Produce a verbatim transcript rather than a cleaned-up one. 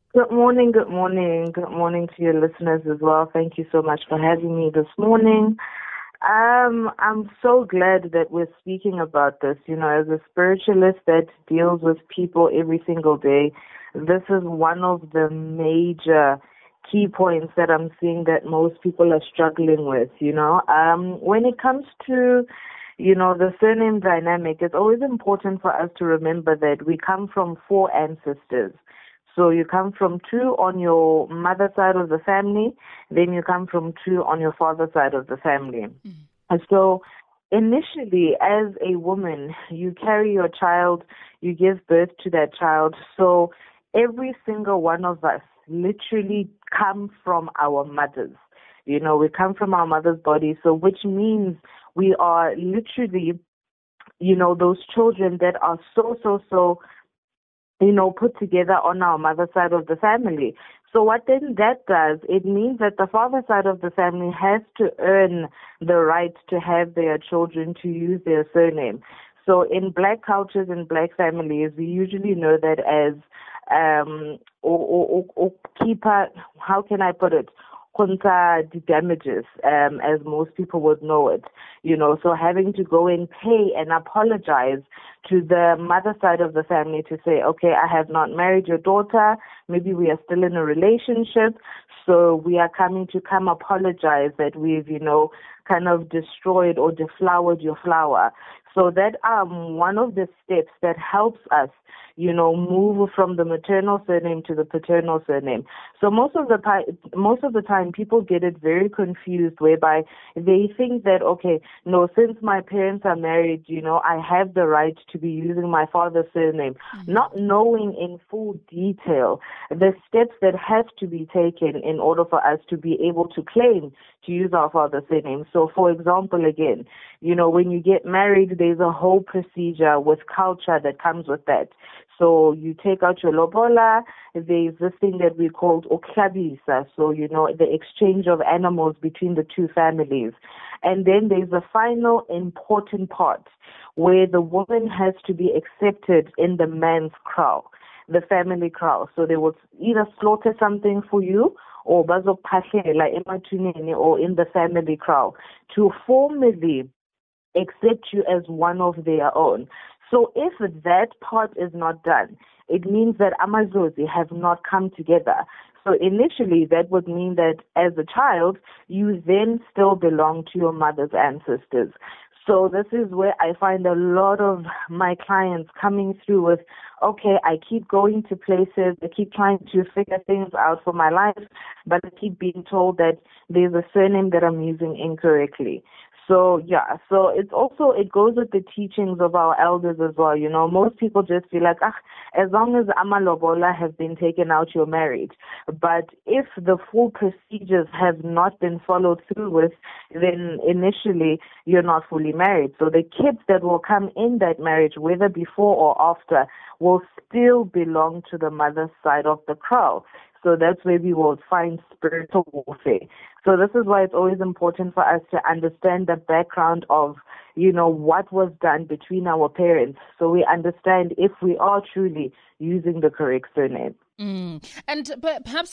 Good morning, good morning, good morning to your listeners as well. Thank you so much for having me this morning. Um, I'm so glad that we're speaking about this. You know, as a spiritualist that deals with people every single day, this is one of the major key points that I'm seeing that most people are struggling with, you know. Um, when it comes to, you know, the surname dynamic, it's always important for us to remember that we come from four ancestors. So you come from two on your mother side of the family, then you come from two on your father side of the family. And so initially, as a woman, you carry your child, you give birth to that child. So every single one of us literally come from our mothers. You know, we come from our mother's body. So which means we are literally, you know, those children that are so, so, so you know, put together on our mother side of the family. So what then that does, it means that the father side of the family has to earn the right to have their children to use their surname. So in black cultures and black families, we usually know that as um or or, or, or keeper, how can I put it? Contra the damages, um, as most people would know it. You know, so having to go and pay and apologize to the mother side of the family to say, okay, I have not married your daughter. Maybe we are still in a relationship. So we are coming to come apologize that we've, you know, kind of destroyed or deflowered your flower. So that um one of the steps that helps us, you know, move from the maternal surname to the paternal surname. So most of the time, most of the time, people get it very confused, whereby they think that, okay, no, since my parents are married, you know, I have the right to be using my father's surname, mm-hmm. not knowing in full detail the steps that have to be taken in order for us to be able to claim to use our father's surname. So, for example, again, you know, when you get married, there's a whole procedure with culture that comes with that. So you take out your lobola, there's this thing that we call oklabisa, so, you know, the exchange of animals between the two families. And then there's the final important part where the woman has to be accepted in the man's kraal, the family kraal. So they will either slaughter something for you or bazophahlela emathuneni or in the family kraal to formally accept you as one of their own. So if that part is not done, it means that Amazozi have not come together. So initially, that would mean that as a child, you then still belong to your mother's ancestors. So this is where I find a lot of my clients coming through with, okay, I keep going to places, I keep trying to figure things out for my life, but I keep being told that there's a surname that I'm using incorrectly. So, yeah, so it's also, it goes with the teachings of our elders as well. You know, most people just feel like, ah, as long as amalobola have been taken out, you're married. But if the full procedures have not been followed through with, then initially you're not fully married. So the kids that will come in that marriage, whether before or after, will still belong to the mother's side of the kraal. So that's where we will find spiritual warfare. So this is why it's always important for us to understand the background of, you know, what was done between our parents, so we understand if we are truly using the correct surname. Mm. And but perhaps